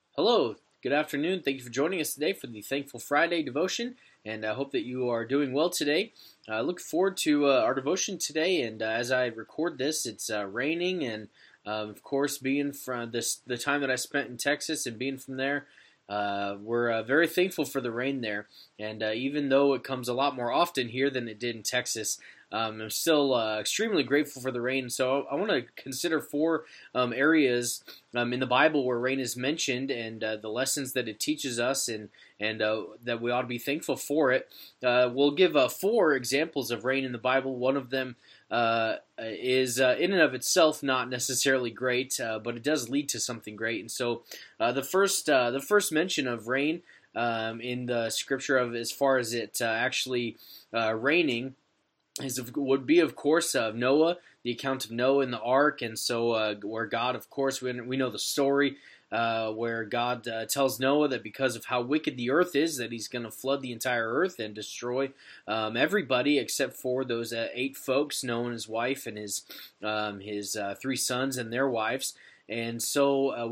Hello, good afternoon. Thank you for joining us today for the Thankful Friday devotion, and I hope that you are doing well today. I look forward to our devotion today, and as I record this, it's raining, and of course, being from the time that I spent in Texas and being from there, we're very thankful for the rain there. And even though it comes a lot more often here than it did in Texas, I'm still extremely grateful for the rain. So I want to consider four areas in the Bible where rain is mentioned and the lessons that it teaches us and that we ought to be thankful for it. We'll give four examples of rain in the Bible. One of them is in and of itself not necessarily great, but it does lead to something great. And so the first mention of rain in the scripture of as far as it actually raining would be, of course, Noah, the account of Noah and the ark, and so where God, of course, we know the story where God tells Noah that because of how wicked the earth is, that he's going to flood the entire earth and destroy everybody except for those 8 folks, Noah and his wife and his 3 sons and their wives. And so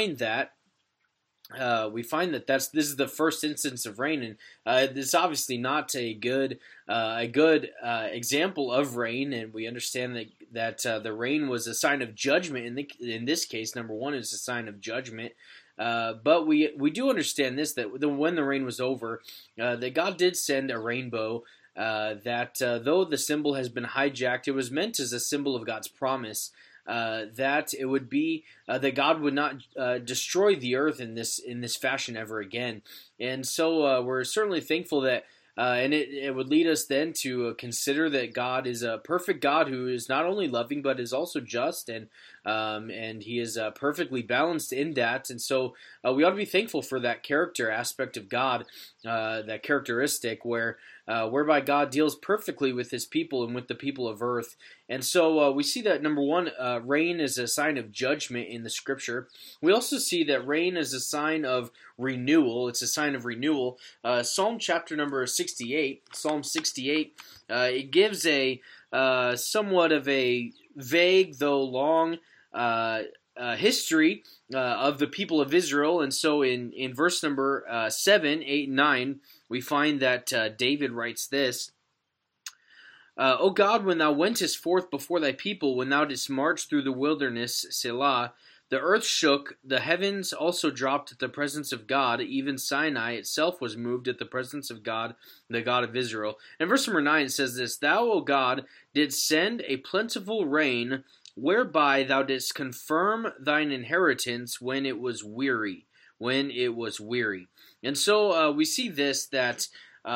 we find that this is the first instance of rain, and it's obviously not a good example of rain, and we understand that the rain was a sign of judgment. In this case, number one is a sign of judgment. But we do understand this, that when the rain was over, that God did send a rainbow. That though the symbol has been hijacked, it was meant as a symbol of God's promise. That it would be that God would not destroy the earth in this fashion ever again, and so we're certainly thankful that. And it would lead us then to consider that God is a perfect God who is not only loving but is also just, and He is perfectly balanced in that. And so we ought to be thankful for that character aspect of God, that characteristic whereby God deals perfectly with His people and with the people of earth. And so we see that, number one, rain is a sign of judgment in the Scripture. We also see that rain is a sign of renewal. It's a sign of renewal. Psalm chapter number 68, Psalm 68, it gives a somewhat of a vague though long history of the people of Israel. And so in verse number 7, 8, and 9, we find that David writes this: O God, when thou wentest forth before thy people, when thou didst march through the wilderness, Selah, the earth shook, the heavens also dropped at the presence of God, even Sinai itself was moved at the presence of God, the God of Israel. And verse number 9 says this: Thou, O God, didst send a plentiful rain, whereby thou didst confirm thine inheritance when it was weary. When it was weary. And so we see this, that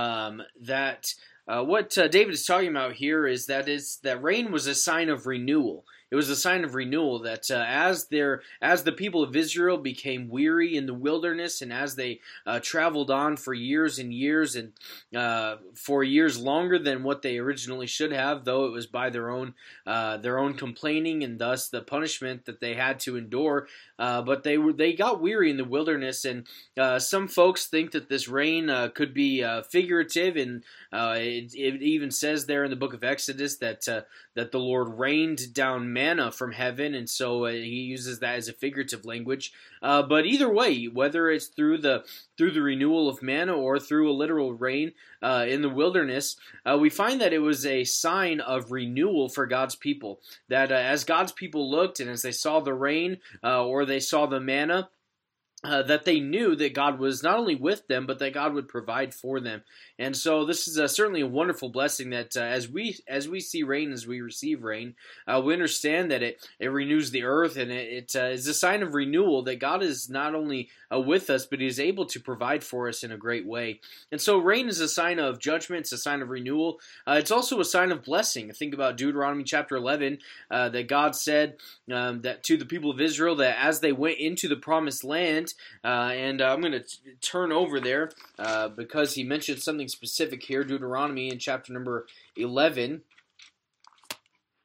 what David is talking about here is that rain was a sign of renewal. It was a sign of renewal that as the people of Israel became weary in the wilderness, and as they traveled on for years and years, and for years longer than what they originally should have, though it was by their own complaining and thus the punishment that they had to endure. But they got weary in the wilderness, and some folks think that this rain could be figurative, and it even says there in the book of Exodus that the Lord rained down manna from heaven, and so he uses that as a figurative language. But either way, whether it's through the renewal of manna or through a literal rain in the wilderness, we find that it was a sign of renewal for God's people. That as God's people looked and as they saw the rain or they saw the manna, that they knew that God was not only with them, but that God would provide for them. And so this is certainly a wonderful blessing that as we see rain, as we receive rain, we understand that it renews the earth, and it is a sign of renewal, that God is not only with us, but He is able to provide for us in a great way. And so rain is a sign of judgment, it's a sign of renewal. It's also a sign of blessing. Think about Deuteronomy chapter 11, that God said that to the people of Israel, that as they went into the promised land, and I'm going to turn over there because he mentioned something specific here. Deuteronomy in chapter number 11.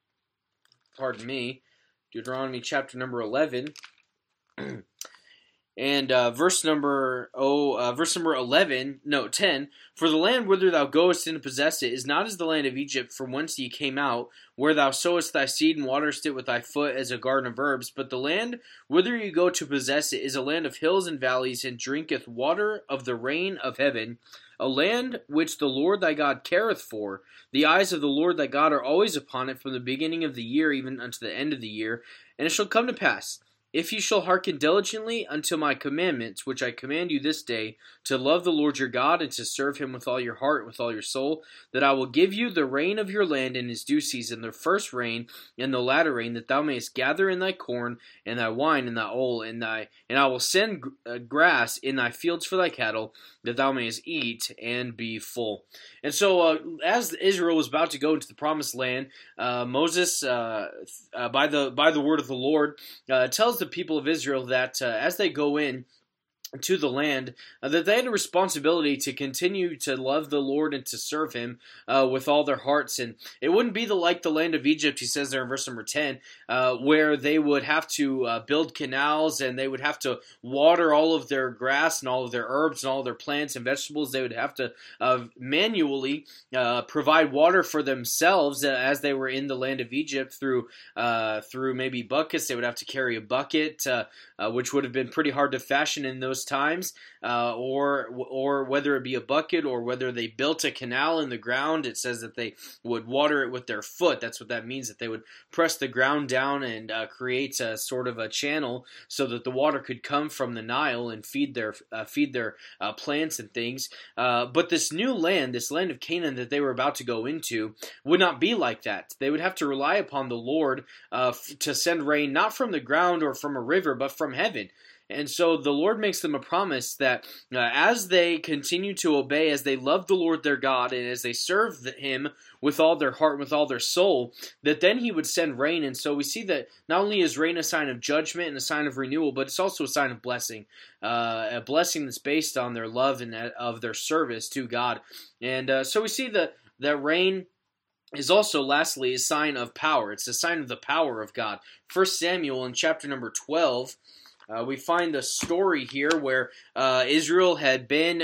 Pardon me. Deuteronomy chapter number 11. And verse number 11, no 10. For the land whither thou goest in to possess it is not as the land of Egypt, from whence ye came out, where thou sowest thy seed and waterest it with thy foot as a garden of herbs. But the land whither ye go to possess it is a land of hills and valleys, and drinketh water of the rain of heaven. A land which the Lord thy God careth for. The eyes of the Lord thy God are always upon it, from the beginning of the year even unto the end of the year. And it shall come to pass, if ye shall hearken diligently unto my commandments, which I command you this day, to love the Lord your God, and to serve him with all your heart and with all your soul, that I will give you the rain of your land in his due season, the first rain and the latter rain, that thou mayest gather in thy corn, and thy wine, and thy oil, and I will send grass in thy fields for thy cattle, that thou mayest eat and be full. And so, as Israel was about to go into the promised land, Moses, by the word of the Lord, tells the people of Israel that as they go in to the land, that they had a responsibility to continue to love the Lord and to serve him with all their hearts. And it wouldn't be like the land of Egypt, he says there in verse number 10, where they would have to build canals, and they would have to water all of their grass and all of their herbs and all of their plants and vegetables. They would have to manually provide water for themselves as they were in the land of Egypt through maybe buckets. They would have to carry a bucket, which would have been pretty hard to fashion in those times, or whether it be a bucket or whether they built a canal in the ground. It says that they would water it with their foot. That's what that means, that they would press the ground down and create a sort of a channel so that the water could come from the Nile and feed their plants and things. But this new land, this land of Canaan that they were about to go into, would not be like that. They would have to rely upon the Lord to send rain, not from the ground or from a river, but from heaven. And so the Lord makes them a promise that as they continue to obey, as they love the Lord their God, and as they serve him with all their heart and with all their soul, that then he would send rain. And so we see that not only is rain a sign of judgment and a sign of renewal, but it's also a sign of blessing, a blessing that's based on their love and of their service to God. And so we see that rain is also, lastly, a sign of power. It's a sign of the power of God. 1 Samuel in chapter number 12, we find the story here where Israel had been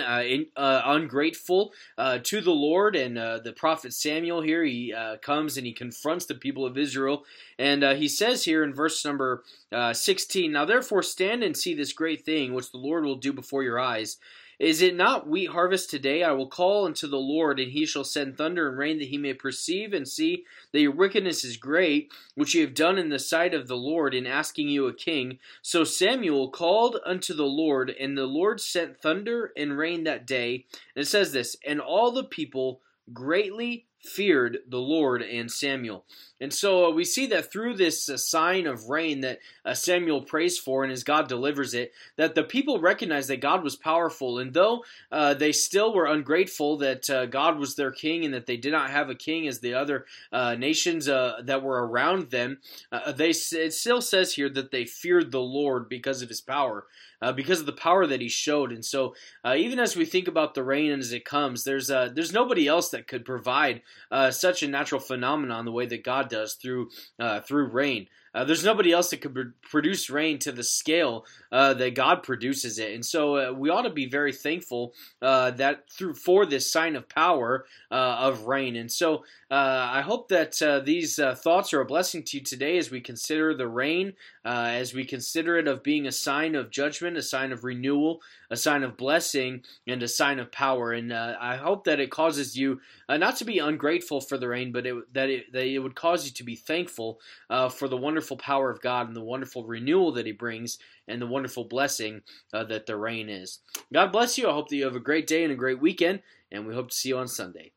ungrateful to the Lord, and the prophet Samuel here, he comes and he confronts the people of Israel, and he says here in verse number 16, Now therefore stand and see this great thing which the Lord will do before your eyes. Is it not wheat harvest today? I will call unto the Lord, and he shall send thunder and rain, that he may perceive and see that your wickedness is great, which ye have done in the sight of the Lord in asking you a king. So Samuel called unto the Lord, and the Lord sent thunder and rain that day. And it says this, and all the people greatly feared the Lord and Samuel. And so we see that through this sign of rain that Samuel prays for, and as God delivers it, that the people recognized that God was powerful. And though they still were ungrateful that God was their king and that they did not have a king as the other nations that were around them, it still says here that they feared the Lord because of his power. Because of the power that he showed. And so even as we think about the rain as it comes, there's nobody else that could provide such a natural phenomenon the way that God does through rain. There's nobody else that could produce rain to the scale that God produces it. And so we ought to be very thankful that for this sign of power of rain. And so I hope that these thoughts are a blessing to you today as we consider the rain, as we consider it of being a sign of judgment, a sign of renewal, a sign of blessing, and a sign of power. And I hope that it causes you not to be ungrateful for the rain, but that it would cause you to be thankful for the wonderful power of God and the wonderful renewal that he brings and the wonderful blessing that the rain is. God bless you. I hope that you have a great day and a great weekend, and we hope to see you on Sunday.